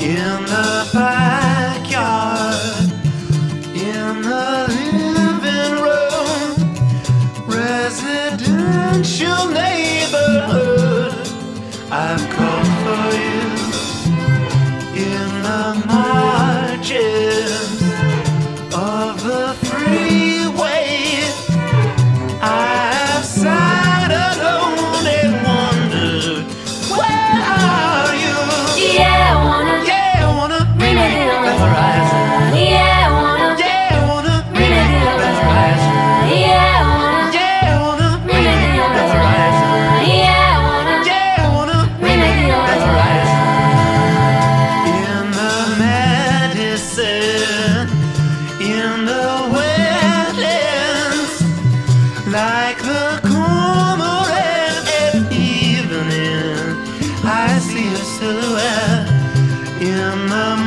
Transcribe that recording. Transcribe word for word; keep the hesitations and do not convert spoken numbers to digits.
in the backyard, in the living room, residential neighborhood. I've called for you in the margins of the freeway. I've sat alone and wondered, where are you? Yeah, I wanna, Yeah, I wanna bring it on the horizon. Yeah, I wanna, Yeah, I wanna bring it on the horizon. Yeah, I wanna, Yeah, I wanna bring it on the horizon. Yeah, I wanna, Yeah, I wanna bring it on the horizon. In the medicine, in the wetlands, like the cormorant at evening, I see a silhouette in the